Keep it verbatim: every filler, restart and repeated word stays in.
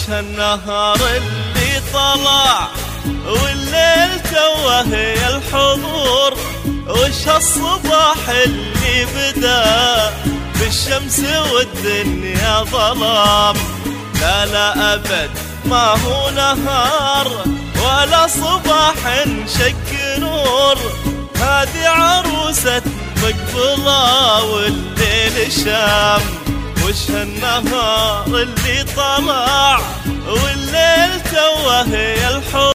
هالنهار اللي طلع والليل توه يا الحضور، وش هالصباح اللي بدا بالشمس والدنيا ظلام. لا لا أبد ما هو نهار ولا صباح شق نور، هذه عروسة مقبلة والليل شام. وش هالنهار اللي طلع والليل توه يا الحضور.